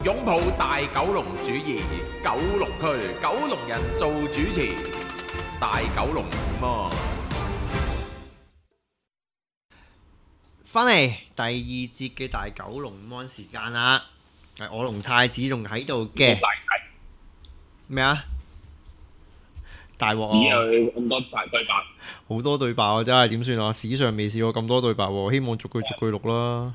擁抱大九龍主義，九龍區九龍人做主持，大九龍麼？ 翻嚟第二節嘅大九龍芒時間啦，係我龍太子仲喺度嘅。咩啊？大鑊啊！ 咁多大對白， 好多對白啊！真係點算啊？史上未試過咁多對白喎，希望逐句錄啦。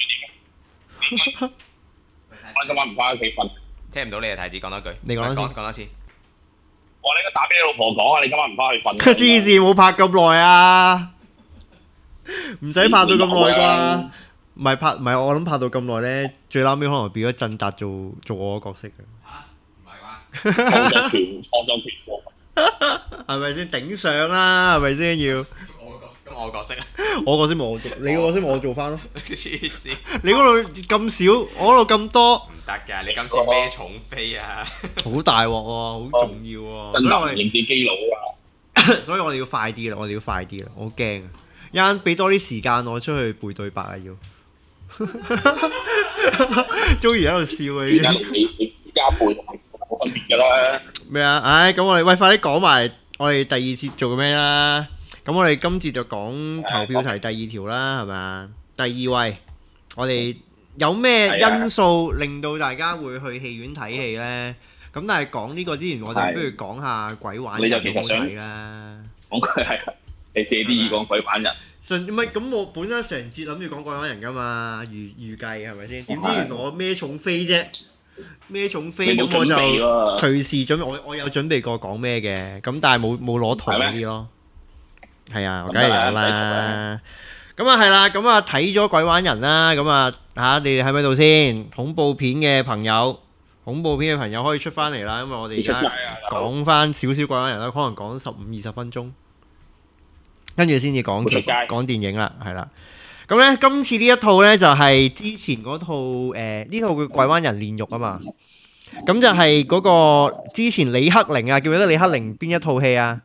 我今晚唔翻屋企瞓。 聽唔到你啊，太子講多句。 你講多次講多次。 我你應該打俾你老婆講啊！你今晚唔翻去瞓。 黐線，冇拍咁耐啊！唔使拍到咁耐啩？唔係我諗拍到咁耐咧，最撈尾可能變咗振達做我個角色嘅。 嚇？唔係啩？ 創作權喎。 係咪先頂上啦？係咪先要？ 我角色啊！ 我個先冇我做，你個先冇我做翻咯。 黐線！ 你嗰度咁少，我嗰度咁多， 唔得㗎！你今次咩重飛啊？ 好大鑊喎，好重要喎。 真係認字基佬啊！ 所以我哋要快啲啦，我哋要快啲啦，我好驚啊！一陣俾多啲時間我出去背對白啊要。Joey 喺度笑啊已經。 你加背冇分別㗎啦。 咩啊？唉，咁我哋喂快啲講埋我哋第二節做咩啦？咁我哋今節就講投票題第二條啦，係咪啊？第二位，我哋有咩因素令到大家會去戲院睇戲呢？咁但係講呢個之前，我哋不如講下鬼玩人有冇睇啦。 講佢係你借啲意講鬼玩人。 唔係咁，我本身成節諗住講鬼玩人㗎嘛，預計係咪先？點知原來我孭重飛啫，孭重飛咁我就隨時準備。我有準備過講咩嘅，咁但係冇攞圖嗰啲咯。係啊，我梗係有啦。咁啊係啦，咁啊睇咗鬼玩人啦，咁啊嚇你哋喺咪度先？恐怖片嘅朋友可以出翻嚟啦，因為我哋而家講翻少少鬼玩人啦，可能講15-20分鐘，跟住先至講電影啦，係啦。咁咧今次呢一套咧就係之前嗰套呢套嘅鬼玩人煉獄啊嘛，咁就係嗰個之前李克玲啊，記唔記得李克玲邊一套戲啊？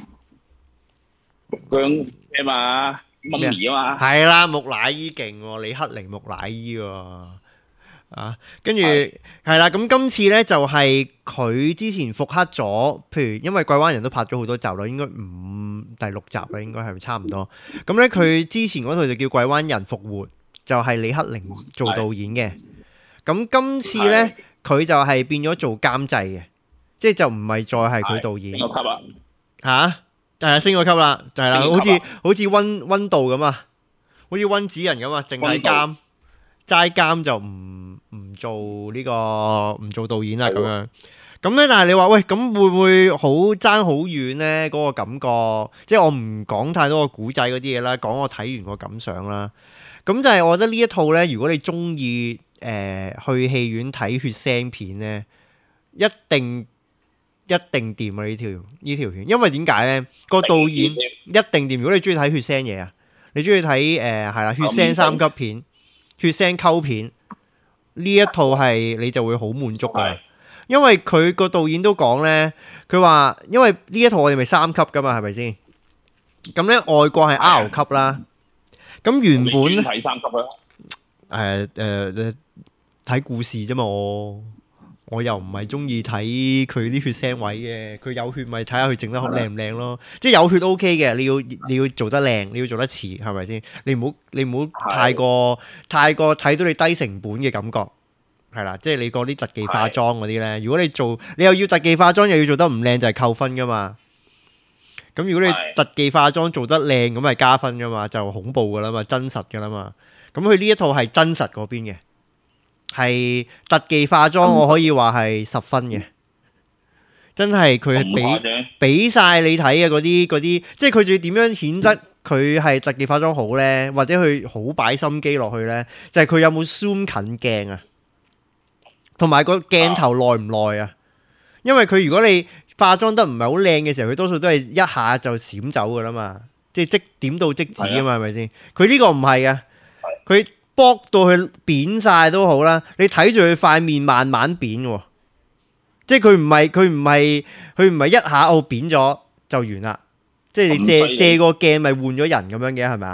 姜咩嘛？媽咪啊嘛， 係啦，木乃伊勁喎，李克玲木乃伊喎，啊，跟住係啦，咁今次呢，就係佢之前復刻咗，譬如因為鬼玩人都拍咗好多集啦，應該第6集啦，應該係差唔多。咁呢，佢之前嗰套就叫鬼玩人復活，就係李克玲做導演嘅。咁今次呢，佢就係變咗做監製嘅，即係就唔係再係佢導演。嚇？係啊，升咗級啦，就係啦，好似溫度咁啊，好似溫子仁咁啊，淨係齋監就唔做呢個唔做導演啦咁樣。咁咧，但係你話喂，咁會唔會好爭好遠咧？嗰個感覺，即係我唔講太多個古仔嗰啲嘢啦，講我睇完個感想啦。咁就係我覺得呢一套咧，如果你中意去戲院睇血腥片咧，一定掂啊！呢條片，因為點解咧？個導演一定掂。如果你中意睇血腥嘢啊，你中意睇係啦，血腥3級片、血腥溝片，呢一套係你就會好滿足噶。因為佢個導演都講咧，佢話因為呢一套我哋咪3級噶嘛，係咪先？咁咧外國係 R 級啦。咁原本咧睇3級啦。 睇故事啫嘛，我又唔係中意睇佢啲血腥位嘅，佢有血咪睇下佢整得好靚唔靚咯。即係有血 OK 嘅，你要做得靚，你要做得似，係咪先？你唔好太過睇到你低成本嘅感覺，係啦。即係你嗰啲特技化妝嗰啲咧，如果你又要特技化妝又要做得唔靚，就係扣分噶嘛。咁如果你特技化妝做得靚，咁係加分噶嘛，就恐怖噶啦嘛，真實噶啦嘛。咁佢呢一套係真實嗰邊嘅。係特技化妝，我可以話係10分嘅，真係佢係俾晒你睇嘅嗰啲，即係佢仲要點樣顯得佢係特技化妝好呢？或者佢好擺心機落去呢？就係佢有冇 zoom 近鏡啊，同埋個鏡頭耐唔耐啊？因為佢如果你化妝得唔係好靚嘅時候，佢多數都係一下就閃走噶啦嘛，即係即點到即止啊嘛，係咪先？佢呢個唔係嘅，佢剝到佢扁晒都好啦，你睇住佢塊面慢慢扁喎，即係佢唔係一下扁咗就完啦，即係你借個鏡咪換咗人咁樣嘅係咪啊？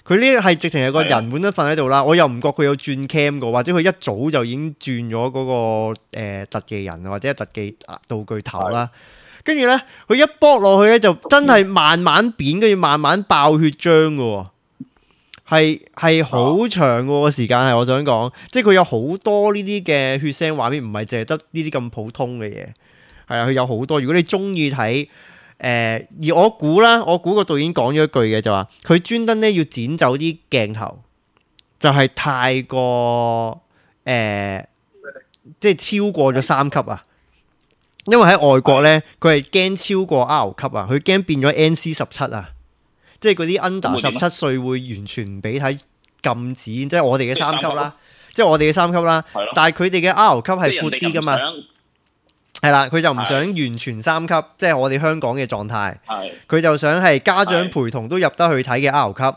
佢呢係直情係個人本身瞓喺度啦，我又唔覺佢有轉 cam 過，或者佢一早就已經轉咗嗰個特技人或者特技道具頭啦。跟住咧，佢一剝落去咧，就真係慢慢扁，跟住慢慢爆血漿嘅喎，係好長嘅時間係。我想講，即係佢有好多呢啲嘅血腥畫面，唔係淨係得呢啲咁普通嘅嘢。係啊，佢有好多。如果你中意睇而我估個導演講咗一句嘅就話，佢專登咧要剪走啲鏡頭，就係太過即係超過咗3級啊。因為喺外國咧，佢係驚超過 R 級啊，佢驚變咗 NC-17啊，即係嗰啲 under 17歲會完全唔俾睇，禁止，即係我哋嘅3級啦，即係我哋嘅3級啦。但係佢哋嘅 R 級係闊啲噶嘛，係啦，佢就唔想完全3級，即係我哋香港嘅狀態。佢就想係家長陪同都入得去睇嘅 R 級。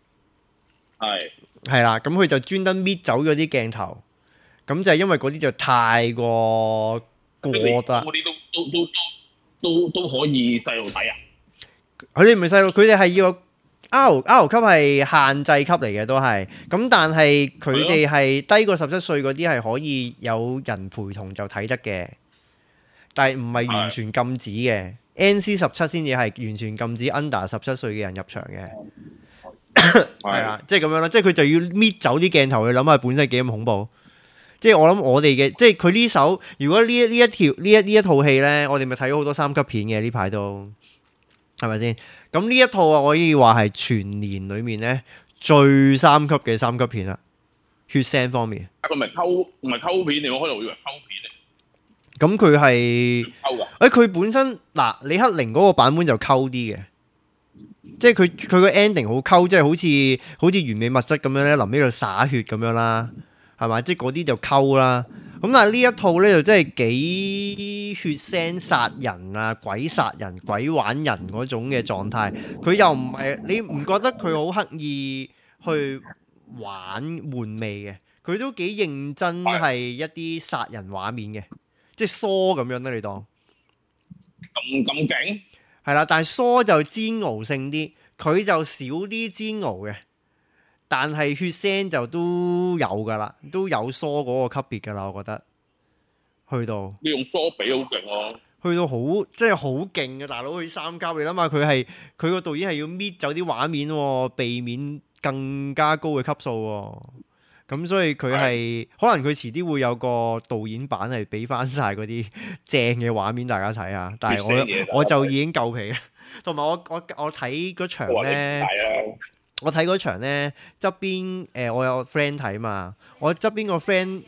係啦，咁佢就專登搣走咗啲鏡頭，咁就係因為嗰啲就太過。過得嗰啲都可以細路睇啊！ 佢哋唔係細路，佢哋係要 R 級係限制級嚟嘅，都係咁。但係佢哋係低過17歲嗰啲係可以有人陪同就睇得嘅，但係唔係完全禁止嘅。NC-17先至係完全禁止 under 17歲嘅人入場嘅。係啊，即係咁樣啦，即係佢就要搣走啲鏡頭，去諗下本身幾咁恐怖。即係我諗我哋嘅，即係佢呢首，如果呢一套戲咧，我哋咪睇咗好多3級片嘅呢排都，係咪先？咁呢一套啊，我可以話係全年裏面咧最3級嘅3級片啦，血腥方面。 佢唔係溝片嚟，我開頭以為溝片嚟。 咁佢係溝㗎。佢本身嗱李克玲嗰個版本就溝啲嘅，即係佢個 ending 好溝，即係好似完美物質咁樣咧，臨尾度灑血咁樣啦。係咪？即係嗰啲就溝啦。咁但係呢一套咧就真係幾血腥殺人啊、鬼殺人、鬼玩人嗰種嘅狀態。佢又唔係你唔覺得佢好刻意去玩味嘅？佢都幾認真係一啲殺人畫面嘅，即係疏咁樣咧。你當咁勁？ 係啦，但係疏就煎熬性啲，佢就少啲煎熬嘅。但係血腥就都有噶啦，都有疏嗰個級別噶啦，我覺得去到你用疏比好勁喎， 去到好即係好勁嘅大佬，去3級你諗下，佢個導演係要搣走啲畫面喎，避免更加高嘅級數喎。咁所以佢係可能佢遲啲會有個導演版係俾翻晒嗰啲正嘅畫面大家睇下，但係我就已經夠皮啦。同埋我睇嗰場咧。我睇嗰場咧，側邊我有 friend 睇嘛，我側邊個 friend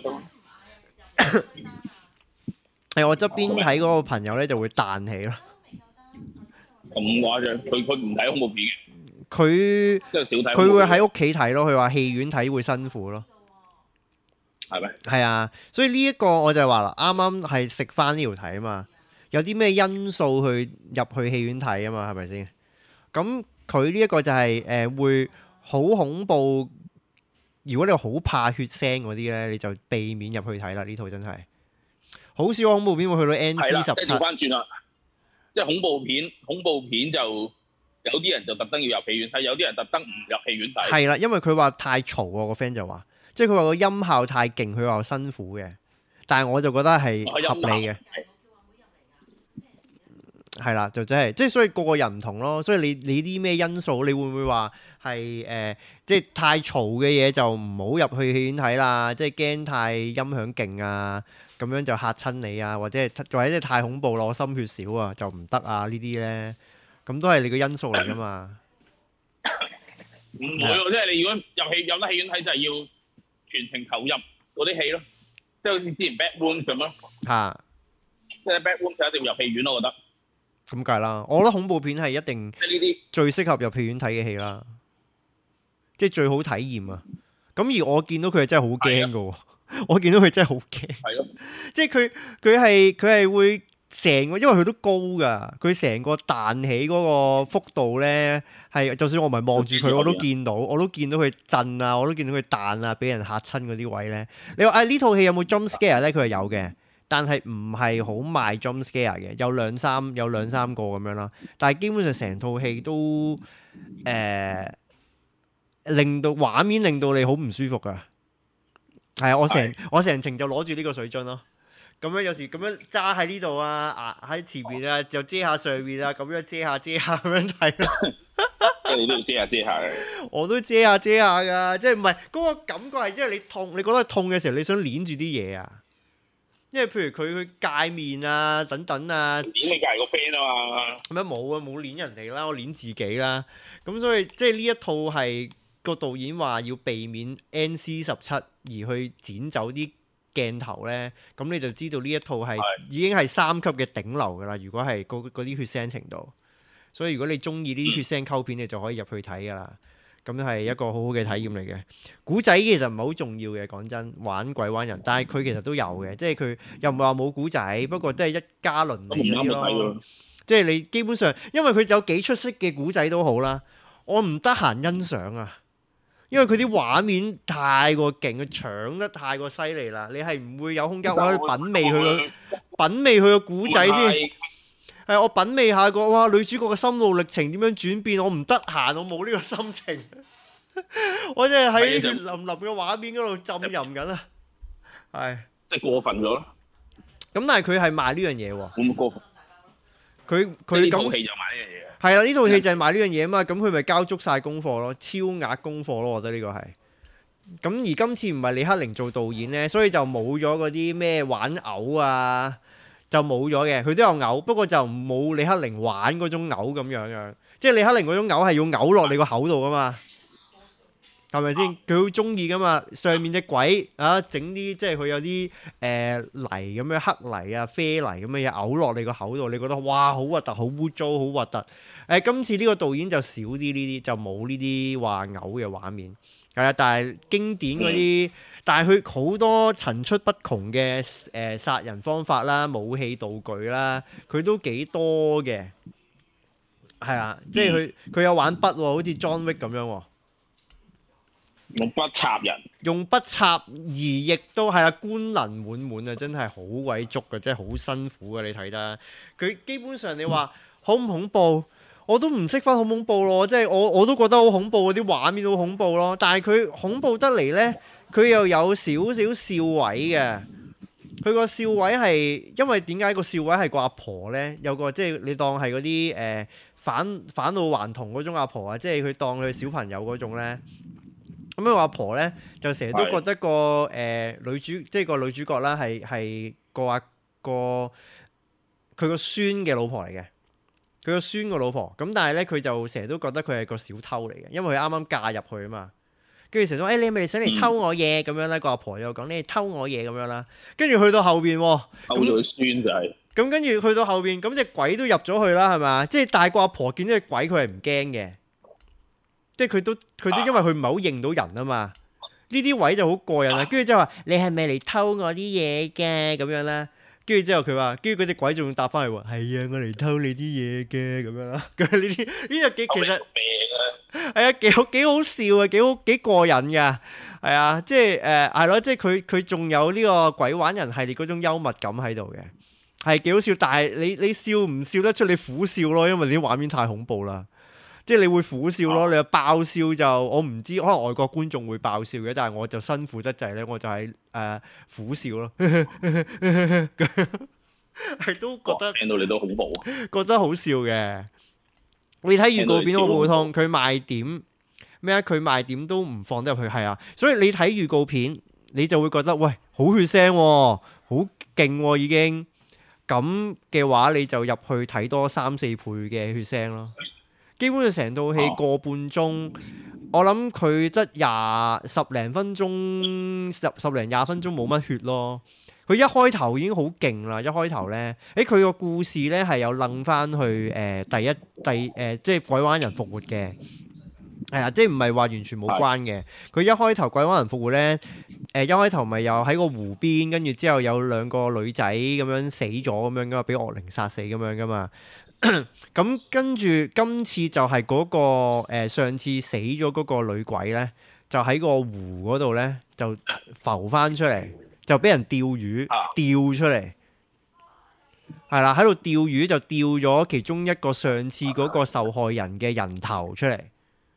係我側邊睇嗰個朋友咧就會彈起咯。 咁誇張？佢唔睇恐怖片嘅。 佢即係少睇。 佢會喺屋企睇咯，佢話戲院睇會辛苦咯。 係咩？ 係啊，所以呢一個我就話啦，啱啱係食翻呢條題啊嘛，有啲咩因素去入去戲院睇啊嘛，係咪先？咁佢呢一個就係會好恐怖。如果你好怕血腥嗰啲咧，你就避免入去睇啦。呢套真係好少恐怖片會去到 NC-17。 即係調翻轉啦，即係恐怖片就有啲人就特登要入戲院睇，有啲人特登唔入戲院睇。係啦，因為佢話太嘈喎，個 friend 就話，即係佢話個音效太勁，佢話辛苦嘅。但係我就覺得係合理嘅。係啦，就真係，即係所以個個人唔同咯。所以你啲咩因素，你會唔會話係即係太嘈嘅嘢就唔好入去戲院睇啦？即係驚太音響勁啊，咁樣就嚇親你啊，或者即係太恐怖咯，我心血少啊就唔得啊，呢啲咧，咁都係你個因素嚟噶嘛。 唔會喎，即係你如果有得戲院睇就係要全程投入嗰啲戲咯，即係好似之前 Bad Room 咁咯。嚇！即係 Bad Room 就一定要入戲院咯，我覺得。 咁計啦，我覺得恐怖片係一定即係呢啲最適合入戲院睇嘅戲啦，即係最好體驗啊！咁而我見到佢係真係好驚㗎喎，我見到佢真係好驚。係咯，即係佢係會成個，因為佢都高㗎，佢成個彈起嗰個幅度咧係，就算我唔係望住佢，我都見到佢震啊，我都見到佢彈啊，俾人嚇親嗰啲位咧。你話呢套戲有冇 jump scare 咧？佢係有嘅。但係唔係好賣 jump scare 嘅，有兩三個咁樣啦。但係基本上成套戲都令到畫面令到你好唔舒服噶。係啊，我成程就攞住呢個水樽咯。咁樣有時咁樣揸喺呢度啊，喺前面啊，就遮下上面啊，咁樣遮下咁樣睇咯。 你都要遮下嘅。 我都遮下㗎，即係唔係嗰個感覺係即係你痛，你覺得痛嘅時候，你想捏住啲嘢啊。因為譬如佢界面啊等等啊， 捏你隔離個 friend 啊嘛。 咁樣冇啊，冇捏人哋啦，我捏自己啦。咁所以即係呢一套係個導演話要避免 NC-17而去剪走啲鏡頭咧，咁你就知道呢一套係已經係3級嘅頂流噶啦。如果係嗰啲血腥程度，所以如果你中意呢啲血腥溝片，你就可以入去睇噶啦。咁係一個好好嘅體驗嚟嘅。古仔其實唔係好重要嘅，講真，玩鬼玩人，但係佢其實都有嘅，即係佢又唔係話冇古仔，不過都係一家鄰里嗰啲咯。即係你基本上，因為佢有幾出色嘅古仔都好啦，我唔得閒欣賞啊。因為佢啲畫面太過勁，佢搶得太過犀利啦，你係唔會有空間我去品味佢個古仔先。係我品味下個哇女主角嘅心路歷程點樣轉變，我唔得閒，我冇呢個心情。我真係喺呢啲淋淋嘅畫面嗰度浸淫緊啊！係即係過分咗咯。咁但係佢係賣呢樣嘢喎。 會唔會過分？ 佢咁套戲就賣呢樣嘢。 係啦，呢套戲就係賣呢樣嘢啊嘛，咁佢咪交足晒功課咯，超額功課咯，我覺得呢個係。咁而今次唔係李克寧做導演呢，所以就冇咗嗰啲咩玩嘔啊，就冇咗嘅。佢都有嘔，不過就冇李克寧玩嗰種嘔咁樣。即係李克寧嗰種嘔係要嘔落你個口度噶嘛，係咪先？佢好中意噶嘛，上面隻鬼啊，整啲即係佢有啲泥咁樣黑泥啊、啡泥咁嘅嘢嘔落你個口度，你覺得哇好核突、好污糟、好核突。今次呢個導演就少啲呢啲，就冇呢啲話嘔嘅畫面。係啊，但係經典嗰啲，但係佢好多層出不窮嘅殺人方法啦、武器道具啦，佢都幾多嘅。係啊，即係佢有玩筆喎，好似 John Wick 咁樣喎。 用筆插人， 用筆插而亦都係啊，官能滿滿啊，真係好鬼足嘅，真係好辛苦嘅。你睇得佢基本上你話恐唔恐怖？我都唔識分恐唔恐怖咯，即係我都覺得好恐怖，嗰啲畫面都好恐怖咯。但係佢恐怖得嚟呢，佢又有少少笑位嘅。佢個笑位係因為點解個笑位係個阿婆呢？有個即係你當係嗰啲返老還童嗰種阿婆啊，即係佢當佢小朋友嗰種呢。咁樣個阿婆呢，就成日都覺得個女主角啦係佢個孫嘅老婆嚟嘅。佢個孫個老婆，咁但係咧佢就成日都覺得佢係個小偷嚟嘅，因為佢啱啱嫁入去啊嘛。跟住成日都你係咪想嚟偷我嘢咁樣咧？個阿婆又講你係偷我嘢咁樣啦。跟住去到後邊， 偷咗佢孫就係。咁跟住去到後邊，咁隻鬼都入咗去啦，係咪？即係大個阿婆見到隻鬼，佢係唔驚嘅。即係佢都因為佢唔係好認到人啊嘛。呢啲位就好過癮啦。跟住之後話你係咪嚟偷我啲嘢嘅咁樣咧？跟住之後佢話，跟住嗰隻鬼仲答翻嚟喎，係啊，我嚟偷你啲嘢嘅咁樣啦。佢呢啲就幾其實係啊，幾好笑啊，幾過癮㗎。係啊，即係係咯，即係佢仲有呢個鬼玩人系列嗰種幽默感喺度嘅，係幾好笑。但係你笑唔笑得出？你苦笑咯，因為啲畫面太恐怖啦。即係你會苦笑咯，你話爆笑就我唔知，可能外國觀眾會爆笑嘅，但係我就辛苦得滯咧，我就係苦笑咯，係都覺得聽到你都恐怖， 覺得好笑嘅。你睇預告片好普通，佢賣點咩啊？佢賣點都唔放得入去，係啊，所以你睇預告片，你就會覺得喂好血腥喎，好勁喎已經。咁嘅話，你就入去睇多3-4倍嘅血腥咯。基本上成套戲個半鐘，我諗佢得十零分鐘、十零廿分鐘冇乜血咯。佢一開頭已經好勁啦，一開頭呢，佢個故事呢係有楞翻去即係鬼玩人復活嘅，係啊，即係唔係話完全冇關嘅。佢一開頭鬼玩人復活呢，一開頭咪又喺個湖邊，跟住之後有2個女仔咁樣死咗咁樣噶嘛，俾惡靈殺死咁樣噶嘛。咁跟住今次就係嗰個上次死咗嗰個女鬼呢，就喺個湖嗰度呢，就浮翻出嚟，就俾人釣魚釣出嚟，係啦，喺度釣魚就釣咗其中一個上次嗰個受害人嘅人頭出嚟。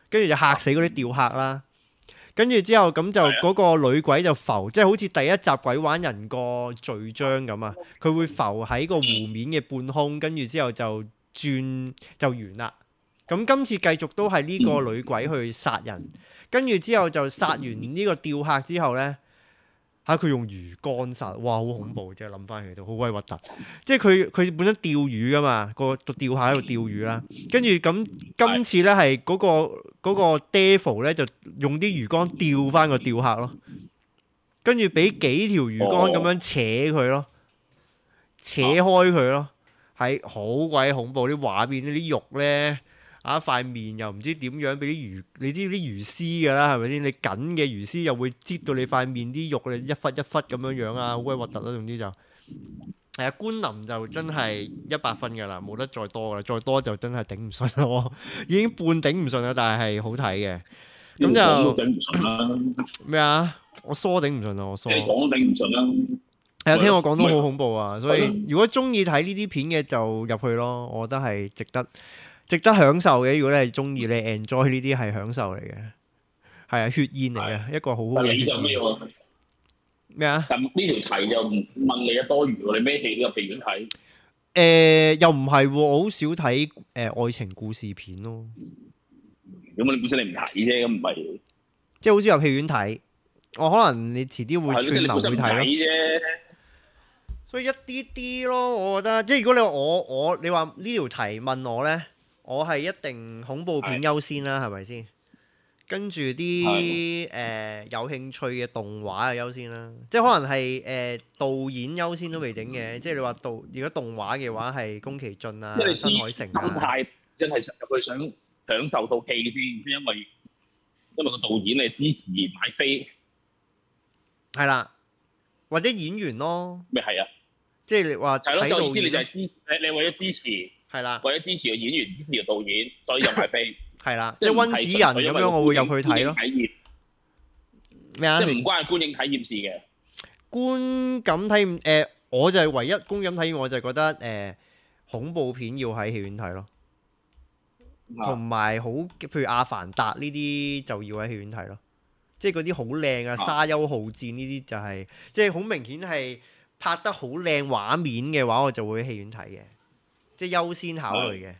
跟住就嚇死嗰啲吊客啦。跟住之後咁就嗰個女鬼就浮，即係好似第一集鬼玩人個序章咁啊，佢會浮喺個湖面嘅半空，跟住之後就轉就完啦。咁今次繼續都係呢個女鬼去殺人，跟住之後就殺完呢個吊客之後呢，佢用魚竿殺，哇好恐怖！即係諗翻起都好鬼核突。即係佢本身釣魚噶嘛，個釣客喺度釣魚啦。跟住咁今次呢係嗰個 devil 呢就用啲魚竿釣翻個釣客咯，跟住俾幾條魚竿咁樣扯佢咯，扯開佢咯，係好鬼恐怖，啲畫面啲肉呢。塊面又唔知點樣，俾啲魚，你知啲魚絲㗎啦，係咪先？你緊嘅魚絲又會擠到你塊面啲肉，你一忽一忽咁樣啊，好鬼核突啦！總之就係啊，觀林就真係100分㗎啦，冇得再多㗎啦，再多就真係頂唔順咯，已經半頂唔順啦，但係好睇嘅。咁就頂唔順啦。 咩啊？我梳頂唔順啊！我梳。你講頂唔順啦。 係啊，聽我講都好恐怖啊！所以如果中意睇呢啲片嘅就入去咯，我覺得係值得享受嘅。如果你係中意，你 enjoy 呢啲係享受嚟嘅，係啊，血煙嚟嘅，一個好好嘅血煙。咩啊？但呢條題就唔問你嘅多餘喎，你咩戲都入戲院睇？又唔係喎，我好少睇愛情故事片咯。咁你本身你唔睇啫，咁唔係即係好少入戲院睇。我可能你遲啲會串流會睇咯。所以一啲啲咯，我覺得即係如果你話你話呢條題問我咧。我係一定恐怖片優先啦，係咪先？跟住啲有興趣嘅動畫就優先啦，即係可能係導演優先都未整嘅。即係你話如果動畫嘅話係宮崎駿啊、新海誠啊。心態真係入去想享受套戲先，因為個導演你支持而買飛，係啦，或者演員咯。咩係啊？即係你話睇導演，你就係支持你為咗支持。係啦，為咗支持個演員、支持個導演，所以入埋飛。係啦，即係温子仁咁樣，我會入去睇咯。咩啊？即係唔關觀影體驗事嘅。觀感體驗我就係唯一觀感體驗，我就係覺得恐怖片要喺戲院睇咯。同埋好，譬如《阿凡達》呢啲就要喺戲院睇咯。即係嗰啲好靚啊，《沙丘號戰》呢啲就係即係好明顯係拍得好靚畫面嘅話，我就會喺戲院睇嘅。即係優先考慮嘅。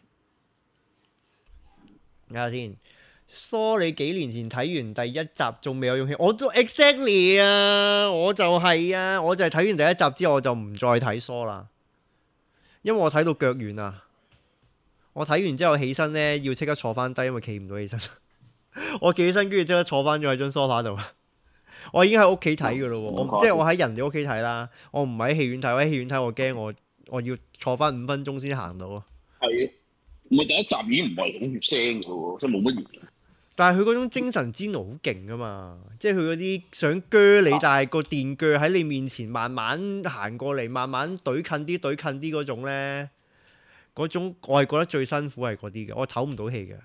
睇下先，梳你幾年前睇完第一集，仲未有勇氣？我都 exactly 啊，我就係睇完第一集之後，我就唔再睇梳啦，因為我睇到腳軟啊。我睇完之後起身呢，要即刻坐翻低，因為企唔到起身。我企起身，跟住即刻坐翻咗喺張梳化度。我已經喺屋企睇噶咯，即係我喺人哋屋企睇啦，我唔喺戲院睇。我喺戲院睇，我驚我要坐翻5分鐘先行到啊！係，唔係第一集已經唔係好血腥嘅喎，即係冇乜嘢。但係佢嗰種精神煎熬好勁噶嘛，即係佢嗰啲想鋸你，但係個電鋸喺你面前慢慢行過嚟，慢慢懟近啲嗰種咧，嗰種我係覺得最辛苦係嗰啲嘅，我唞唔到氣嘅。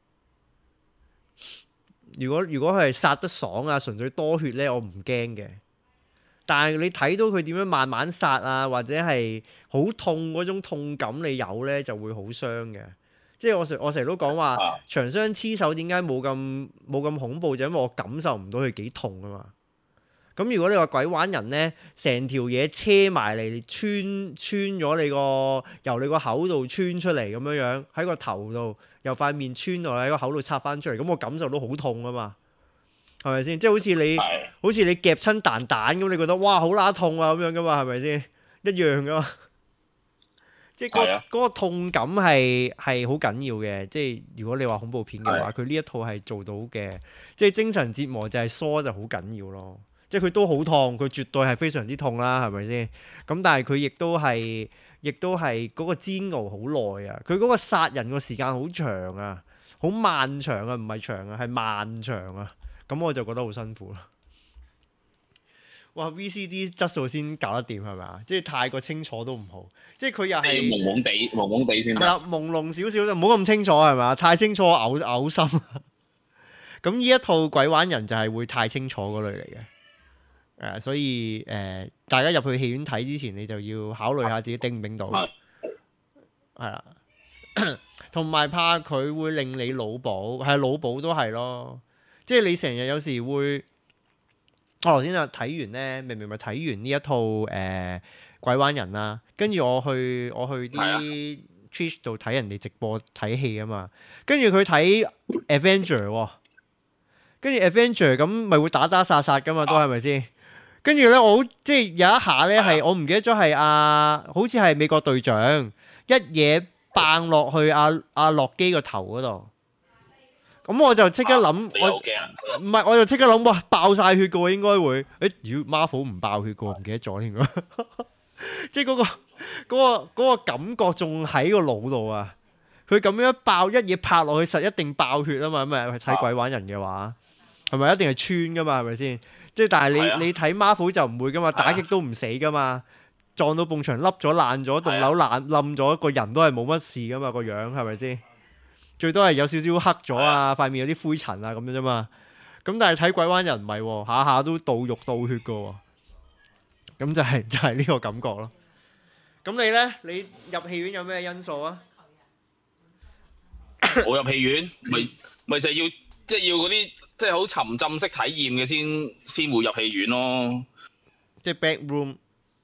如果佢係殺得爽啊，純粹多血咧，我唔驚嘅。但係你睇到佢點樣慢慢殺啊，或者係好痛嗰種痛感你有呢，就會好傷嘅。即係我成日都講話長相黐手點解冇咁恐怖，就因為我感受唔到佢幾痛啊嘛。咁如果你話鬼玩人呢，成條嘢車埋嚟穿咗你由你個口度穿出嚟咁樣喺個頭度，由塊面穿落喺個口度插翻出嚟，咁我感受到好痛啊嘛。係咪先？即係好似你夾親蛋咁，你覺得哇好乸痛啊咁樣噶嘛？係咪先？一樣噶嘛。即係嗰個痛感係好緊要嘅。即係如果你話恐怖片嘅話，佢呢一套係做到嘅。即係精神折磨就係梳就好緊要咯。即係佢都好痛，佢絕對係非常之痛啦，係咪先？咁但係佢亦都係嗰個煎熬好耐啊！佢嗰個殺人個時間好長啊，好漫長啊，唔係長啊，係漫長啊。咁我就覺得好辛苦啦。哇 VCD 質素先搞得掂係咪啊？即係太過清楚都唔好，即係佢又係朦朦地先。係啦，朦朧少少就唔好咁清楚係咪啊？太清楚嘔心。咁呢一套鬼玩人就係會太清楚嗰類嚟嘅。所以大家入去戲院睇之前，你就要考慮下自己頂唔頂到。係啦。 同埋怕佢會令你腦補，係腦補都係咯。即係你成日有時會，我頭先啊睇完咧，明明咪睇完呢一套鬼玩人啦，跟住我去啲 Twitch 度睇人哋直播睇戲啊嘛，跟住佢睇 Avenger 喎，跟住 Avenger 咁咪會打打殺殺噶嘛，都係咪先？跟住咧，我即係有一下咧係我唔記得咗係好似係美國隊長一嘢掟落去阿洛基個頭嗰度，咁我就即刻諗，我就即刻諗，哇爆晒血嘅喎，應該會，妖 Marvel 唔爆血嘅喎，唔記得咗添，即係嗰個感覺仲喺個腦度啊！佢咁樣爆一嘢拍落去，實一定爆血啊嘛！咁咪睇鬼玩人嘅話，係咪一定係穿噶嘛？係咪先？即係但係你睇 Marvel 就唔會噶嘛，打極都唔死噶嘛，撞到埲牆凹咗爛咗，棟樓冧咗，個人都係冇乜事噶嘛，個樣係咪先？最多係有少少黑咗啊，塊面有啲灰塵啊咁樣啫嘛。咁但係睇鬼玩人唔係喎，下下都到肉到血噶喎。咁就係呢個感覺咯。咁你咧？你入戲院有咩因素啊？ 我入戲院咪就係要嗰啲即係好沉浸式體驗嘅先會入戲院咯。 即係 backroom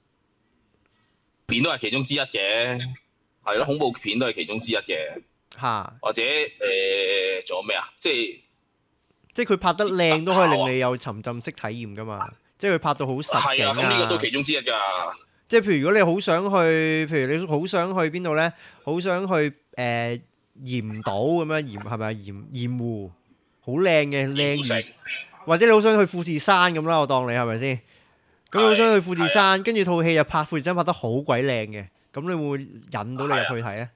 片都係其中之一嘅，係咯，恐怖片都係其中之一嘅。 嚇！ 或者仲有咩啊？即係佢拍得靚都可以令你有沉浸式體驗噶嘛。即係佢拍到好實景啊！ 咁呢個都其中之一㗎。 即係譬如如果你好想去，譬如你好想去邊度咧？好想去鹽島咁樣，係咪鹽湖好靚嘅靚魚，或者你好想去富士山咁啦，我當你係咪先？咁你好想去富士山，跟住套戲又拍富士山拍得好鬼靚嘅，咁你會唔會引到你入去睇咧？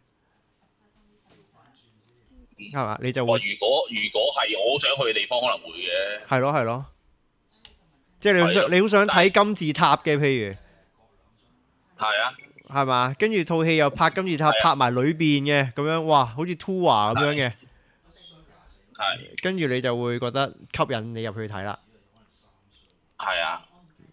係嘛？你就會。如果係我想去嘅地方，可能會嘅。 係咯。即係你好想睇金字塔嘅，譬如係啊， 係嘛？跟住套戲又拍金字塔，拍埋裏邊嘅咁樣，哇，好似 tour 咁樣嘅。 係。 跟住你就會覺得吸引你入去睇啦。 係啊。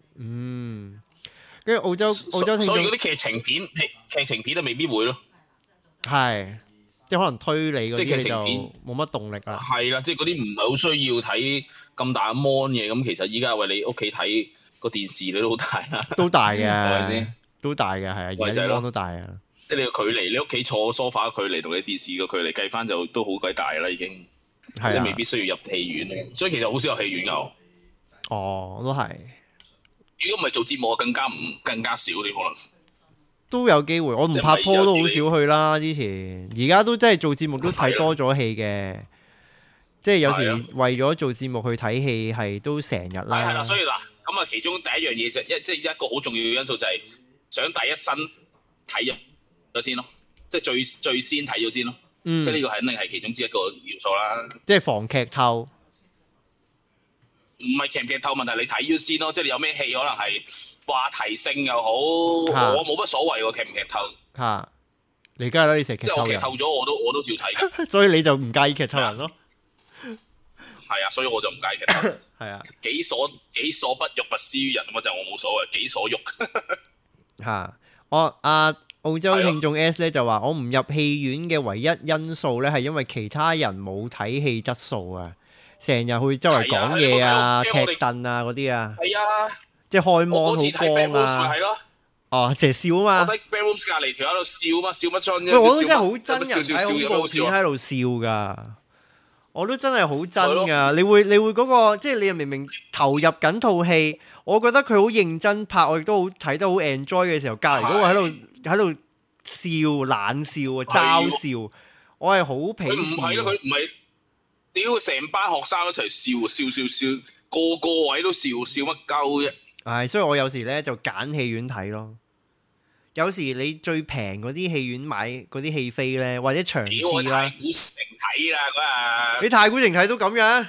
跟住澳洲聽眾， 所以嗰啲劇情片就未必會咯。 係，即係可能推理嗰啲你就冇乜動力啦。 係啦，即係嗰啲唔係好需要睇咁大 mon 嘅，咁其實依家為你屋企睇個電視你都好大啦。都大嘅， 係咪先？都大嘅，係啊，而家 mon 都大啊。 即係你個距離，你屋企坐梳化嘅距離同你電視個距離計翻就都好鬼大啦，已經。即係未必需要入戲院，所以其實好少入戲院㗎。 哦，都係。 如果唔係做節目，更加少啲可能。都有機會，我唔拍拖都好少去啦。之前而家都真係做節目都睇多咗戲嘅，即係有時為咗做節目去睇戲係都成日啦。係啦，所以嗱，咁啊，其中第一樣嘢即係一個好重要嘅因素就係想第一身睇咗先咯，即係最先睇咗先咯。即係呢個肯定係其中之一個要素啦。即係防劇透。唔係劇唔劇透問題，你睇咗先咯。即係你有咩戲可能係話題性又好，我冇乜所謂喎，劇唔劇透。嚇！你梗係啦，你成日劇透人。即係我劇透咗，我都照睇。所以你就唔介意劇透人咯？係啊，所以我就唔介意劇透。係啊。己所不欲，勿施於人咁就我冇所謂，己所欲。嚇！澳洲聽眾 S 咧就話：我唔入戲院嘅唯一因素咧係因為其他人冇睇戲質素啊。成日去周圍講嘢啊、踢凳啊嗰啲啊，係啊，即係開芒好光啊，哦，成日笑啊嘛。我睇 Bedrooms 隔離條喺度笑嘛，笑乜春啫？喂，我都真係好真人喺恐怖片喺度笑噶，我都真係好真噶。你會嗰個，即係你又明明投入緊套戲，我覺得佢好認真拍，我亦都好睇得好 enjoy 嘅時候，隔離嗰個喺度笑冷笑啊、嘲笑，我係好鄙視。唔係咯，佢唔係。屌，成班學生一齊笑，個位都笑乜鳩啫？係，所以我有時咧就揀戲院睇咯。有時你最平嗰啲戲院買嗰啲戲飛咧，或者場次啦。太古城睇啦嗰日。你太古城睇都咁樣？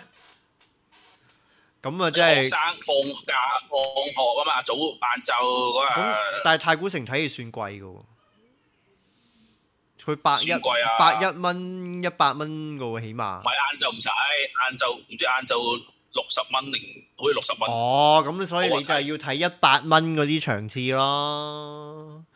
咁啊，真係。學生放假放學啊嘛，早晏晝嗰日。但係太古城睇係算貴噶喎。佢100蚊100蚊噶喎，起碼。唔係晏晝唔使，晏晝60蚊定好似60蚊。哦，咁所以你就係要睇100蚊嗰啲場次咯。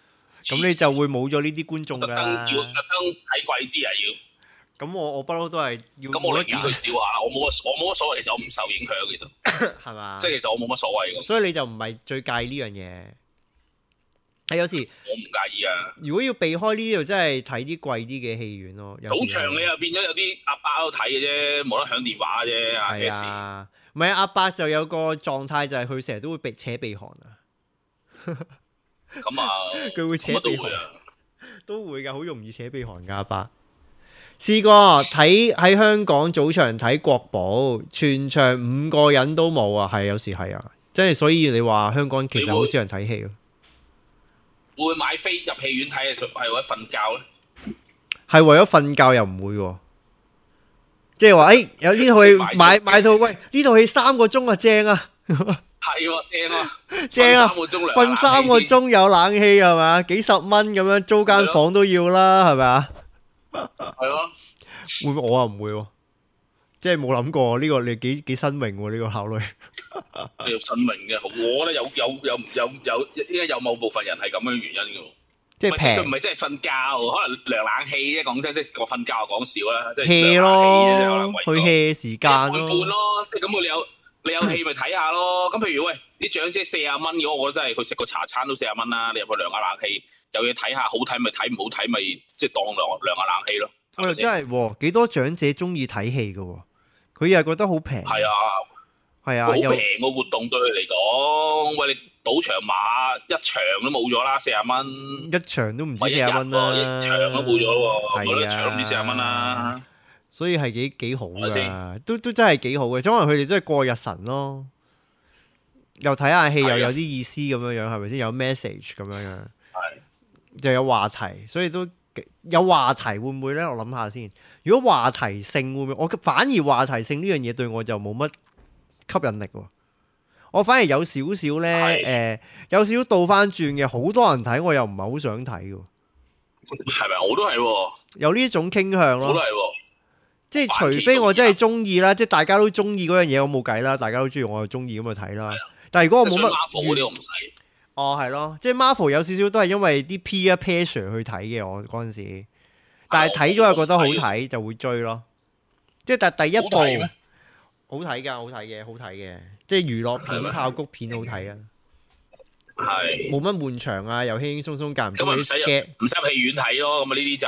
咁你就會冇咗呢啲觀眾㗎啦。 要特登睇貴啲啊要。 咁我不嬲都係要。 咁我寧願佢少下啦，我冇乜所謂，其實我唔受影響其實。 係嘛？ 即係其實我冇乜所謂咁。 所以你就唔係最介意呢樣嘢。係有時我唔介意啊。 如果要避開呢啲，就真係睇啲貴啲嘅戲院咯。 賭場你又變咗有啲阿伯喺度睇嘅啫，冇得響電話啫。 係啊，唔係阿伯就有個狀態就係佢成日都會扯鼻鼾啊。 咁啊， 佢會扯鼻鼾，都會㗎，好容易扯鼻鼾㗎阿伯。試過睇喺香港早場睇國寶，全場5個人都冇啊，係有時係啊，即係所以你話香港其實好少人睇戲咯。 會買飛入戲院睇係為咗瞓覺咧？ 係為咗瞓覺又唔會喎，即係話有呢套戲買套，喂呢套戲3個鐘啊正啊， 係喎正啊， 正啊， 瞓 3個鐘有冷氣係咪？幾十蚊咁樣租間房都要啦，係咪啊？ 係咯， 會唔會我啊唔會喎，即係冇諗過呢個你幾新穎喎呢個考慮。 有新穎嘅，我覺得應該有某部分人係咁樣原因嘅。 即係平， 佢唔係真係瞓覺，可能涼冷氣啫。講真，即係我瞓覺講笑啦，即係 hea 咯，去 hea 時間半咯。即係咁，你有戲咪睇下咯。咁譬如喂，啲長者40蚊嘅，我覺得真係佢食個茶餐都40蚊啦。你入去涼下冷氣，有嘢睇下，好睇咪睇，唔好睇咪即係當涼下冷氣咯。 我又真係幾多長者中意睇戲嘅，佢又係覺得好平。 係啊，係啊，好平個活動對佢嚟講。喂，你賭場馬一場都冇咗啦，40蚊。一場都唔止40蚊啦，一場都冇咗喎。係啊，一場都唔止40蚊啦。所以係幾好噶，都真係幾好嘅。可能佢哋真係過日神咯，又睇下戲又有啲意思咁樣樣，係咪先？有 message 咁樣樣，就有話題，所以都有話題會唔會咧？我諗下先。如果話題性會唔會？我反而話題性呢樣嘢對我就冇乜吸引力喎。我反而有少少咧，有少少倒翻轉嘅，好多人睇我又唔係好想睇嘅。係咪？我都係喎。有呢種傾向咯。我都係喎。即係除非我真係中意啦，即係大家都中意嗰樣嘢，我冇計啦。大家都中意，我就中意咁去睇啦。但係如果我冇乜，Marvel 嗰啲我唔睇。哦，係咯，即係 Marvel 有少少都係因為啲 peer pressure 去睇嘅，我嗰陣時。但係睇咗又覺得好睇，就會追咯。即係但係第一部好睇㗎，好睇嘅，即係娛樂片、爆谷片好睇啊。係。冇乜悶場啊，又輕輕鬆鬆間唔中啲 get。唔使入戲院睇咯，咁啊呢啲就。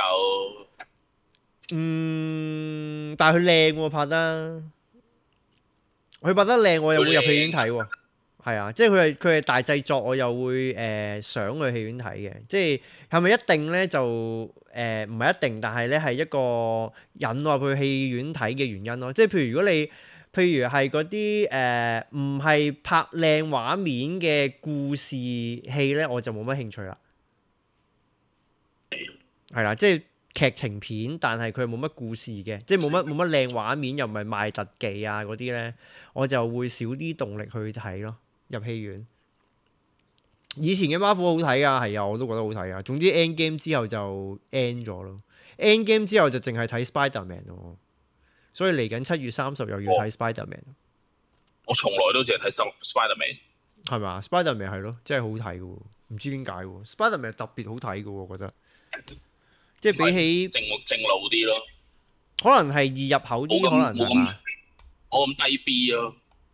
但係佢靚喎拍得，佢拍得靚，我又會入戲院睇喎。係啊，即係佢係大製作，我又會想去戲院睇嘅。即係咪一定咧就唔係一定，但係咧係一個引我去戲院睇嘅原因咯。即係譬如如果你係嗰啲唔係拍靚畫面嘅故事戲咧，我就冇乜興趣啦。係啦，即係。劇情片，但係佢冇乜故事嘅，即係冇乜靚畫面，又唔係賣特技啊嗰啲呢，我就會少啲動力去睇咯。入戲院，以前嘅 Marvel 好睇啊，係啊，我都覺得好睇啊。總之 Endgame 之後就 end 咗咯，Endgame 之後就淨係睇 Spider-Man 咯。所以嚟緊7月30又要睇 Spider-Man。我從來都淨係睇 Spider-Man， 係嘛？Spider-Man 係咯，真係好睇嘅喎，唔知點解喎。Spider-Man 特別好睇嘅喎，我覺得。即係比起正路啲咯，可能係易入口啲，可能係嘛？我咁低 B 咯，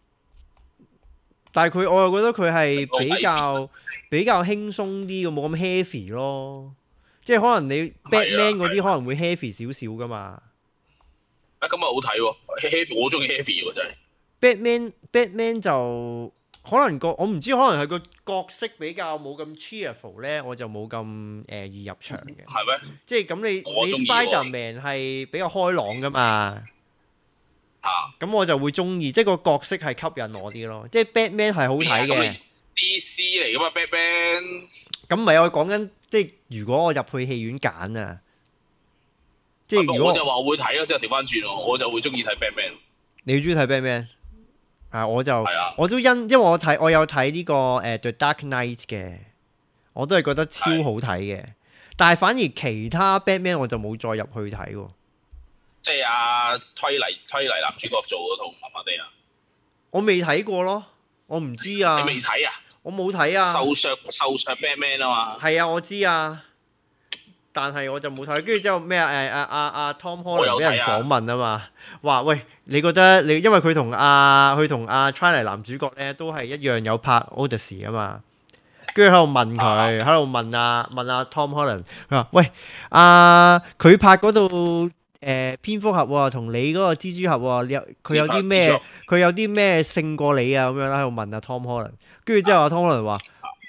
但係我又覺得佢係比較輕鬆啲嘅，冇咁 heavy 咯。即係可能你 Batman 嗰啲可能會 heavy 少少噶嘛。咁啊好睇喎 ，heavy 我中意 heavy 喎真係。Batman 就。可能我唔知，可能係個角色比較冇咁 cheerful 咧，我就冇咁易入場嘅。係咩？即係咁你 Spider-Man 係比較開朗噶嘛？咁我就會中意，即係個角色係吸引我啲咯。即係 Batman 係好睇嘅。DC 嚟噶嘛 Batman？咁唔係我講緊，即係如果我入去戲院揀啊，即係如果我就話我會睇咯，即係調翻轉我就會中意睇 Batman。你中意睇 Batman？我都因為我有睇呢個The Dark Knight 嘅，我都係覺得超好睇嘅。但係反而其他 Batman 我就冇再入去睇喎。即係推理男主角做嗰套麻麻地啊！我未睇過咯，我唔知啊。你未睇啊？ 我冇睇啊。 瘦削 Batman 啊嘛。 係啊，我知啊，但係我就冇睇。跟住之後咩啊Tom Holland 俾人訪問啊嘛，話喂，你覺得你因為佢同阿 Charlie 男主角咧都係一樣有拍 Odyssey 啊嘛，跟住喺度問佢，喺度問阿 Tom Holland， 佢話喂佢拍嗰度蝙蝠俠喎，同你嗰個蜘蛛俠喎，佢有啲咩勝過你啊咁樣啦，喺度問阿 Tom Holland， 跟住之後阿 Tom Holland 話。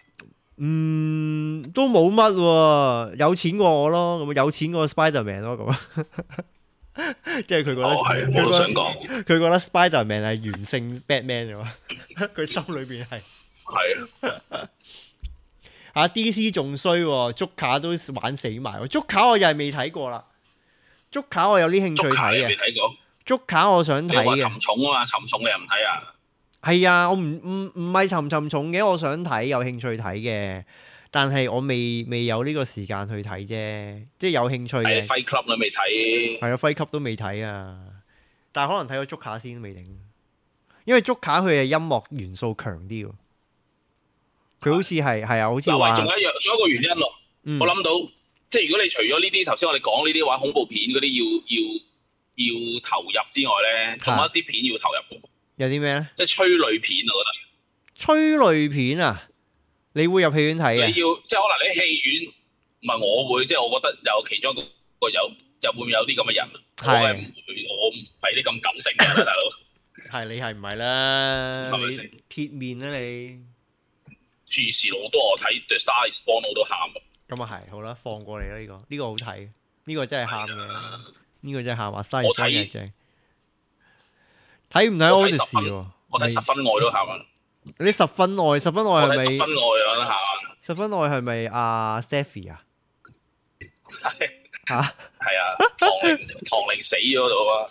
都冇乜喎，有錢過我咯，咁有錢過 Spiderman 咯，咁即係佢覺得， 我都想講， 佢覺得 Spiderman 係完勝 Batman 嘅嘛，佢心裏邊係啊 DC 仲衰喎，捉卡都玩死埋，捉卡我又係未睇過啦，捉卡我有啲興趣睇嘅，捉卡我想睇嘅， 沉重啊嘛，沉重你又唔睇啊？ 係啊，我唔係沉重嘅，我想睇，有興趣睇嘅，但係我未有呢個時間去睇啫，即係有興趣嘅。 Fight Club 都未睇。係啊，Fight Club 都未睇啊，但係可能睇咗 Joker 先都未定，因為 Joker 佢嘅音樂元素強啲喎，佢好似係啊，好似話。 仲有一個原因咯，我諗到，即係如果你除咗呢啲頭先我哋講呢啲話恐怖片嗰啲要投入之外咧，仲有一啲片要投入嘅。 有啲咩咧？即係催淚片，我覺得。催淚片啊？你會入戲院睇嘅？ 你要即係可能你戲院，唔係我會，即係我覺得有其中一個就會有啲咁嘅人。係。我唔係啲咁感性嘅大佬。 係你係唔係啦？ 係咪先？ 鐵面啊你！ 諸如此類好多，我睇 The Star Is Born 我都喊。 咁啊係，好啦，放過你啦呢個好睇，呢個真係喊嘅，呢個真係喊話西方嘅正。睇唔睇 Odyssey 喎？ 我睇十分愛都喊啊！ 你十分愛係咪？ 十分愛啊！喊！ 十分愛係咪阿 Stephy 啊？嚇！ 係啊！唐玲死咗度啊！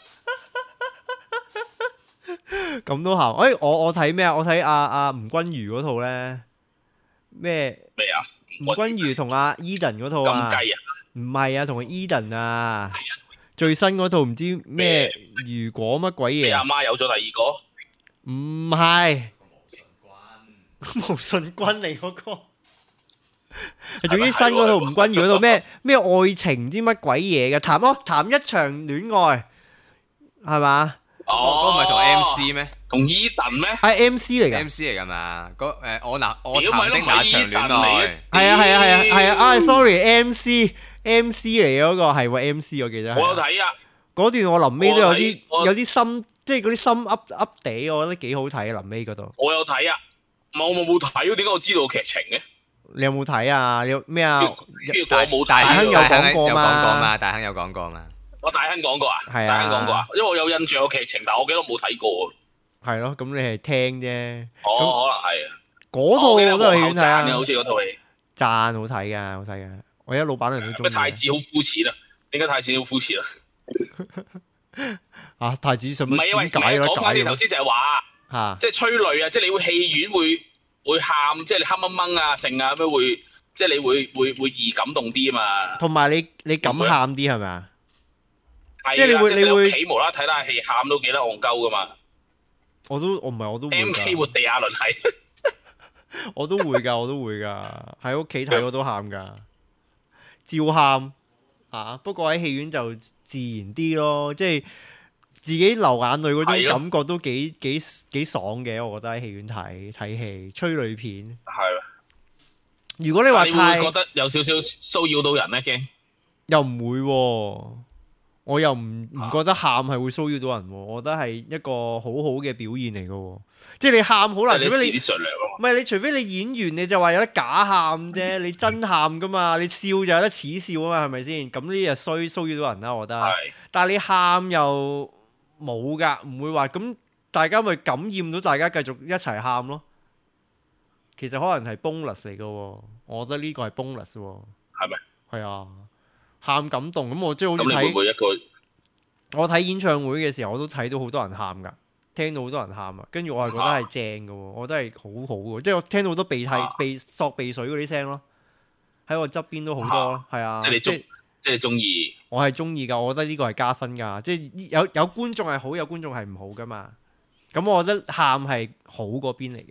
咁都喊？我睇咩啊？我睇阿吳君如嗰套咧咩啊？ 吳君如同阿 Eden 嗰套啊？ 金雞啊？ 唔係啊，同阿 Eden 啊！最新嗰套唔知咩如果乜鬼嘢？ 你阿媽有咗第二個？ 唔係，無信君嚟嗰個。總之新嗰套吳君如嗰套咩愛情唔知乜鬼嘢嘅，談一場戀愛係嘛？ 嗰個唔係同 MC 咩？ 同 Eden 咩？ 係 MC 嚟嘅。 MC 嚟㗎嘛？我談的那場戀愛。 係啊！sorry，MC 嚟嗰個係喎 MC， 我記得。 我有睇啊！ 嗰段我臨尾都有啲心，即係嗰啲心噏地，我覺得幾好睇啊！臨尾嗰度。我有睇啊！我冇睇啊！點解我知道劇情嘅？你有冇睇啊？你有咩啊？大亨有講過嘛？ 大亨有講過嘛？ 我大亨講過啊？係啊，大亨講過啊？因為我有印象個劇情，但係我記得我冇睇過。係咯，咁你係聽啫。可能係。嗰套我都係好讚嘅，好似嗰套戲。讚好睇㗎，好睇㗎。我而家老闆娘都中意。太子好膚淺啊？點解太子好膚淺啊？啊，太子什麼？唔係因為講翻啲頭先就係話，即係催淚啊！即係你會戲院會喊，即係你黑掹掹啊、剩啊咁樣會，即係你會易感動啲啊嘛。同埋你敢喊啲係咪啊？即係你會企無啦睇下戲喊都幾得戇鳩噶嘛。我都會 MK 活地亞倫係。我都會㗎，喺屋企睇我都喊㗎，照喊啊！不過喺戲院就自然啲咯，即係自己流眼淚嗰種感覺都幾爽嘅。我覺得喺戲院睇戲催淚片係。如果你話太覺得有少少騷擾到人咧，驚又唔會喎，我又唔覺得喊係會騷擾到人喎，我覺得係一個好好嘅表現嚟嘅喎。即係你喊好難，除非你唔係你，除非你演員你就話有得假喊啫，你真喊噶嘛，你笑就有得恥笑啊嘛，係咪先？咁呢啲就騷擾到人啦，我覺得。但係你喊又冇噶，唔會話咁大家咪感染到大家繼續一齊喊咯。其實可能係 bonus 嚟嘅喎，我覺得呢個係 bonus 喎。係咪？係啊，喊感動咁我即係好似睇。咁你會唔會一個？我睇演唱會嘅時候，我都睇到好多人喊㗎。聽到好多人喊啊，跟住我係覺得係正嘅喎，我覺得係好好嘅，即係我聽到好多鼻索鼻水嗰啲聲咯，喺我側邊都好多咯，係啊，即係你中意，我係中意㗎，我覺得呢個係加分㗎，即係有觀眾係好，有觀眾係唔好㗎嘛，咁我覺得喊係好嗰邊嚟嘅，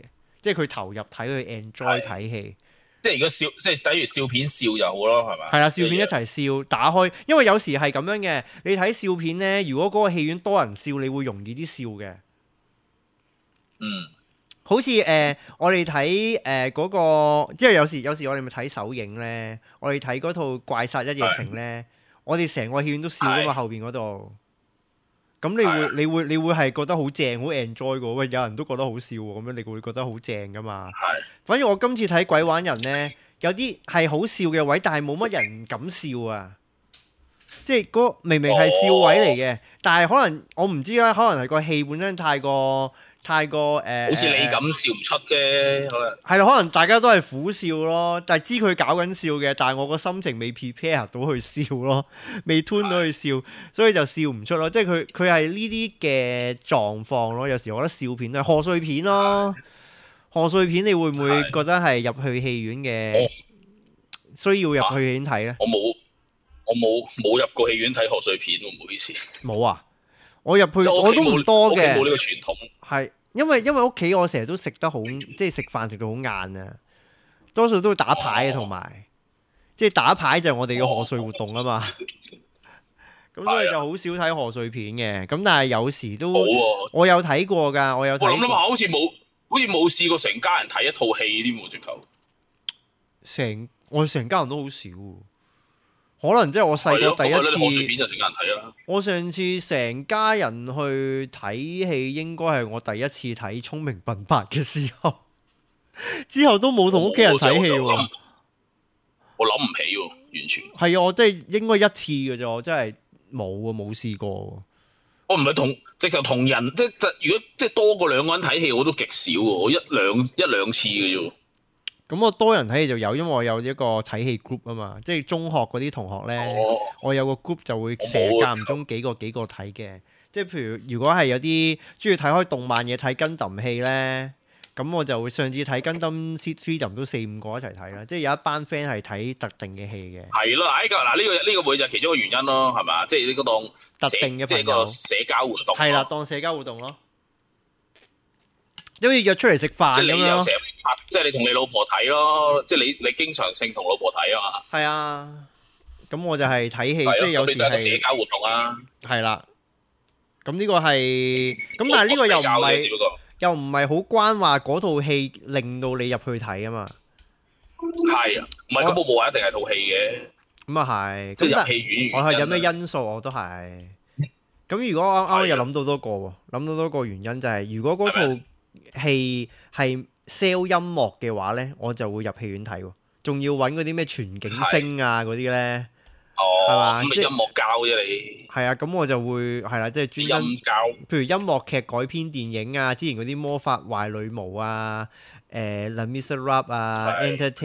即係佢投入睇，佢 enjoy 睇戲。 即係如果笑，即係等於笑片笑就好咯，係咪？ 係啦，笑片一齊笑，打開，因為有時係咁樣嘅。你睇笑片咧，如果嗰個戲院多人笑，你會容易啲笑嘅。 嗯。 好似我哋睇嗰個，即係有時我哋咪睇首映咧，我哋睇嗰套《怪殺一夜情》咧，我哋成個戲院都笑噶嘛，後邊嗰度。咁你會係覺得好正，好 enjoy 嘅。喂，有人都覺得好笑喎，咁樣你會覺得好正噶嘛？ 係。 反正我今次睇《鬼玩人》咧，有啲係好笑嘅位，但係冇乜人敢笑啊！即係嗰明明係笑位嚟嘅，但係可能我唔知啦，可能係個戲本身太過好似你咁笑唔出啫，可能係啦，可能大家都係苦笑咯，但係知佢搞緊笑嘅，但係我個心情未 prepare 到去笑咯，未 tune 到去笑，所以就笑唔出咯。即係佢係呢啲嘅狀況咯。有時我覺得笑片都係賀歲片咯，賀歲片你會唔會覺得係入去戲院嘅需要入去戲院睇咧？ 我冇入過戲院睇賀歲片喎，唔好意思。 冇啊！我入去我都唔多嘅， 冇呢個傳統。 係因為屋企我成日都食得好，即係食飯食到好晏啊，多數都會打牌啊，同埋即係打牌就係我哋嘅賀歲活動啊嘛。咁所以就好少睇賀歲片嘅。咁但係有時都我有睇過㗎，我有睇過。我諗下，好似冇試過成家人睇一套戲添喎，直頭。 我哋成家人都好少。可能即係我細個第一次，我上次成家人去睇戲，應該係我第一次睇《聰明笨伯》嘅時候，之後都冇同屋企人睇戲喎。 我諗唔起喎，完全。 係啊，我真係應該一次嘅啫，我真係冇啊，冇試過。 我唔係直頭同人，如果即係多過兩個人睇戲，我都極少喎，我一兩次嘅啫。 咁我多人睇戲就有，因為我有一個睇戲 group 啊嘛，即係中學嗰啲同學咧，我有個 group 就會成日間唔中幾個睇嘅。即係譬如果係有啲中意睇開動漫嘢睇 Gundam 戲咧，咁我就會上次睇 Gundam Freedom 都4-5個一齊睇啦。即係有一班 friend 係睇特定嘅戲嘅。係咯， 呢個會就係其中一個原因咯，係嘛？即係呢個當特定嘅朋友， 即係個社交活動。 係啦，當社交活動咯。因為約出嚟食飯咁樣， 即係你又成日拍，即係你同你老婆睇咯，即係你經常性同老婆睇啊嘛。 係啊，咁我就係睇戲，即係有時係社交活動啊。係啦，咁呢個係，咁但係呢個又唔係好關話嗰套戲令到你入去睇啊嘛。 係啊，唔係咁我冇話一定係套戲嘅。 咁啊係， 即係入戲院。 我係有咩因素我都係。咁如果啱又諗到多個喎，諗到多個原因就係如果嗰套戲係 sell 音樂嘅話咧，我就會入戲院睇喎，仲要揾嗰啲咩全景聲啊嗰啲咧，係嘛？ 咁你音樂膠啫你。係啊，咁我就會係啦，即係專登。譬如音樂劇改編電影啊，之前嗰啲魔法壞女巫啊，Les Miserables 啊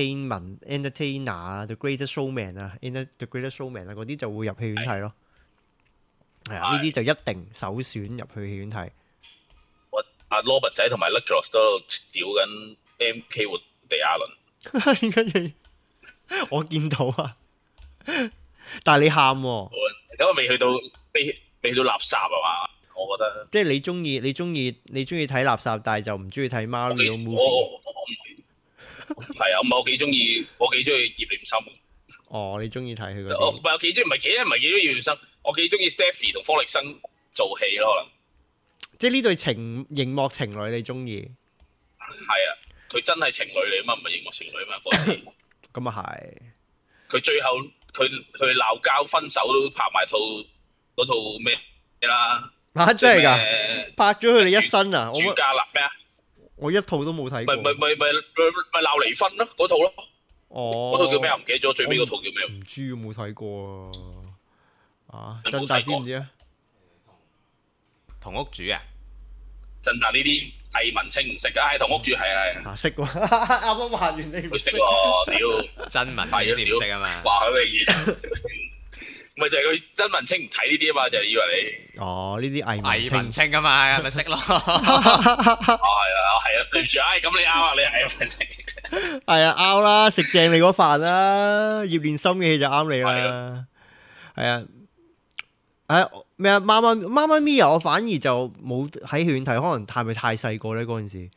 ，Entertainer 啊 ，The Greatest Showman 啊 ，The Greatest Showman 啊嗰啲就會入戲院睇咯。係啊，呢啲就一定首選入去戲院睇。 阿羅拔仔同埋 Nicholas 都喺度屌緊 MK 活地亞倫。 點解嘢？我見到啊，但係你喊喎。 咁未去到垃圾啊嘛？我覺得。即係你中意睇垃圾，但係就唔中意睇 Mario movie。 係啊，我幾中意葉念琛。 哦，你中意睇佢嗰啲？ 我幾中意，唔係幾中意葉念琛，我幾中意 Stephy 同方力申做戲咯，可能。 即係呢對熒幕情侶你中意？ 係啊，佢真係情侶嚟啊嘛，唔係熒幕情侶啊嘛嗰時。 咁啊係。佢最後佢鬧交分手都拍埋嗰套咩啦？ 嚇真係㗎！拍咗佢哋一生啊！ 朱家立咩啊？ 我一套都冇睇過。 咪鬧離婚咯，嗰套咯。 哦。 嗰套叫咩啊？唔記得咗，最尾嗰套叫咩？ 唔知冇睇過啊！真大知唔知啊？ 同屋主啊！ 真大呢啲藝文青唔識噶，係同屋主係啊。 識喎，啱啱話完你唔識喎，屌真文青先唔識啊嘛。 話佢嘅嘢，咪就係佢真文青唔睇呢啲啊嘛，就係以為你。 哦，呢啲藝文青啊嘛，咪識咯。 係啊，對住，咁你啱啊，你係藝文青。 係啊，啱啦，食正你嗰飯啦，葉念琛嘅戲就啱你啦。係啊。咩啊？媽媽咪啊！我反而就冇喺戲院睇，可能係咪太細個咧嗰陣時，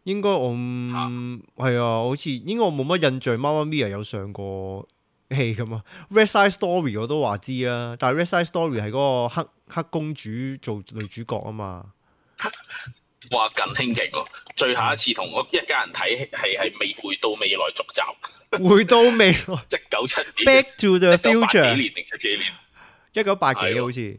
應該我係啊，好似應該我冇乜印象，媽媽咪呀有上過戲咁啊。West Side Story 我都話知啊，但係 West Side Story 係嗰個黑公主做女主角啊嘛。 哇，近興勁喎！最後一次同我一家人睇係回到未來續集。 回到未來 1972 Back to the 1980 Future 年定70幾年 1980好似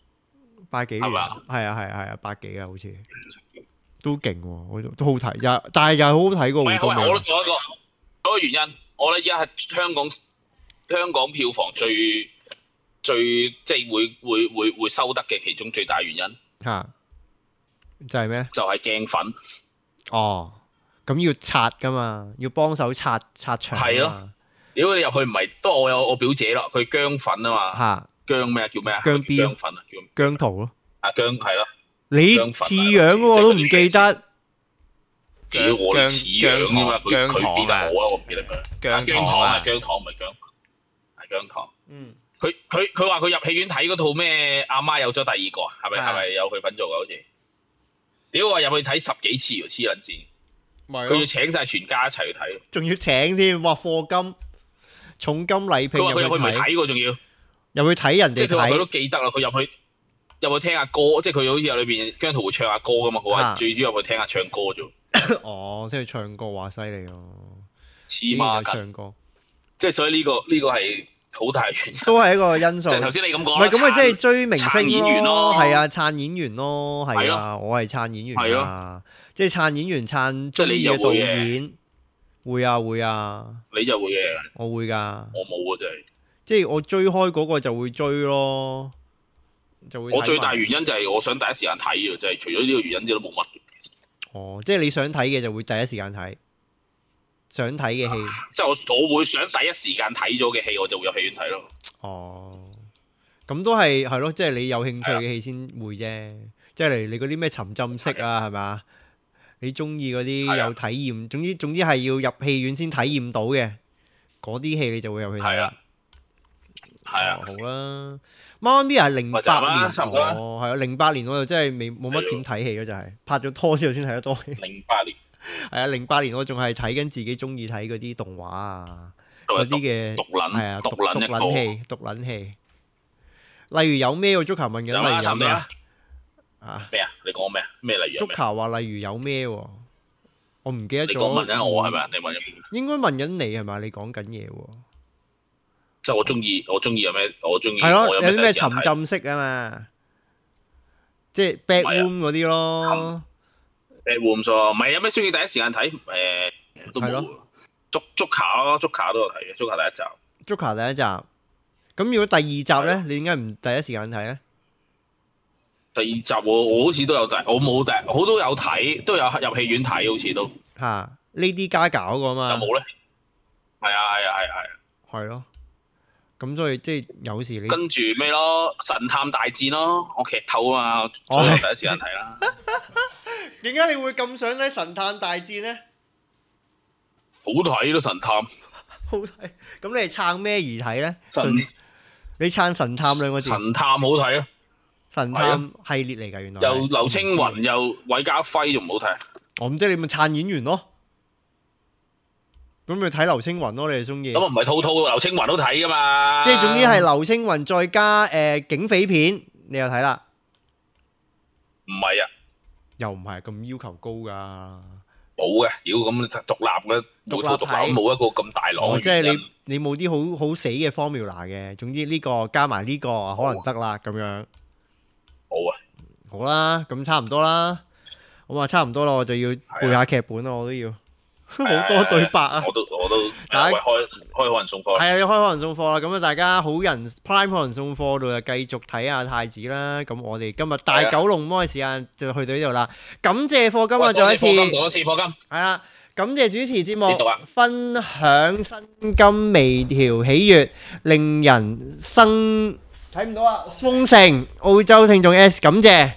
80幾年， 係嘛？ 係啊，80幾啊，好似都勁喎，都好睇，但係又係好好睇過。 我都做一個原因，我覺得而家係香港票房最即係會收得嘅其中最大原因嚇，就係咩？ 就係鏡粉。 哦，咁要刷噶嘛，要幫手刷場。係咯， 如果你入去唔係，都我表姐咯，佢姜粉啊嘛。 嚇， 姜咩叫咩啊？ 姜 B 姜粉啊，叫姜濤咯。 啊姜係咯。 你似樣喎，我都唔記得。 屌我哋似樣㗎嘛，佢變得我啦，我唔記得佢。姜糖啊，姜糖唔係姜粉，係姜糖。佢話佢入戲院睇嗰套咩阿媽有咗第二個啊？係咪有佢份做㗎？好似屌我入去睇10幾次喎，黐撚線。佢要請晒全家一齊去睇， 仲要請添，哇！課金、重金禮聘。 佢話佢入去唔係睇喎，仲要入去睇人哋。 即係佢話佢都記得啦，佢入去聽下歌，即係佢好似有裏邊姜濤會唱下歌噶嘛，佢話最主要入去聽下唱歌啫。 哦，即係唱歌話犀利咯， 黐孖筋唱歌， 即係所以呢個係好大原因， 都係一個因素。 就頭先你咁講， 唔係咁咪即係追明星演員咯， 係啊，撐演員咯，係啊，我係撐演員啊，即係撐演員撐中意嘅導演，會啊， 你就會嘅， 我會㗎， 我冇啊，真係， 即係我追開嗰個就會追咯。 我最大原因就係我想第一時間睇嘅，就係除咗呢個原因之外都冇乜。 哦，即係你想睇嘅就會第一時間睇，想睇嘅戲， 即係我會想第一時間睇咗嘅戲，我就會入戲院睇咯。 哦，咁都係咯，即係你有興趣嘅戲先會啫。即係例如你嗰啲咩沉浸式啊，係咪？你中意嗰啲有體驗，總之係要入戲院先體驗到嘅嗰啲戲，你就會入去睇啦。 係啊， 好啦。媽媽咪係08年，係啊，08年我就真係冇乜點睇戲咯，就係拍咗拖之後先睇得多戲。 08年係啊，08年我仲係睇緊自己中意睇嗰啲動畫啊，嗰啲嘅係啊，獨撚戲。例如有咩喎？Joker問緊，例如有咩啊？ 咩啊？你講咩啊？咩例如 ？Joker 話例如有咩喎？我唔記得咗。 你講問緊我係咪？你問緊？ 應該問緊你係咪？你講緊嘢喎。 即係我中意有咩？我中意係咯，有啲咩沉浸式啊嘛，即係 Bedroom 嗰啲咯。 Bedroom 唔係有咩需要第一時間睇？都冇。Joker 咯，Joker 都有睇嘅，Joker 第一集。 Joker 第一集。咁如果第二集咧，你點解唔第一時間睇咧？ 第二集我好似都有睇，我冇第，我都有睇，都有入戲院睇，好似都。 嚇，Lady Gaga嗰個嘛。 有冇咧？係啊。 係咯。咁所以即係有時你跟住咩咯？神探大戰咯，我劇透啊嘛，所以我第一時間睇啦。 點解你會咁想睇神探大戰咧？ 好睇咯，神探。 好睇。咁你係撐咩而睇咧？你撐神探兩個字。 神探好睇啊！ 神探系列嚟㗎，原來。 又劉青雲又韋家輝仲唔好睇？ 我唔知你咪撐演員咯。咁咪睇劉青雲咯，你哋中意？ 咁唔係套劉青雲都睇噶嘛？ 即係總之係劉青雲再加警匪片，你又睇啦？ 唔係啊， 又唔係咁要求高噶。 冇嘅，屌咁獨立嘅，獨立冇一個咁大浪。 即係你冇啲好死嘅 formula 嘅。總之呢個加埋呢個可能得啦，咁樣。 好啊， 好啦，咁差唔多啦。我話差唔多啦，我就要背下劇本啦，我都要。好多對白啊！ 我都大家開可能送貨。 係啊，要開可能送貨啦。咁啊，大家好人 Prime 可能送貨度就繼續睇下太子啦。咁我哋今日大九龍魔嘅時間就去到呢度啦。感謝課金啊，再一次。 多次課金。 係啦，感謝主持節目，分享薪金微調喜悅，令人生睇唔到啊！豐盛澳洲聽眾 S 感謝。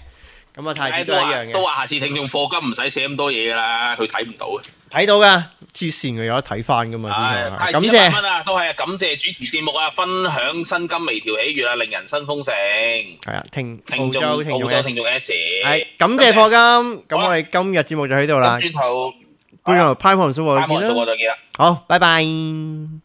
咁啊，太子都係一樣嘅。 都話下次聽眾課金唔使寫咁多嘢噶啦，佢睇唔到嘅。 睇到噶，黐線嘅有得睇翻噶嘛？ 感謝100蚊啊，都係啊，感謝主持節目啊，分享薪金微調喜悅啊，令人新豐盛。係啊， 澳洲聽眾 S。 係感謝課金，咁我哋今日節目就喺度啦。 轉頭 Prime 同蘇我見啦。 再見啦。 好，拜拜。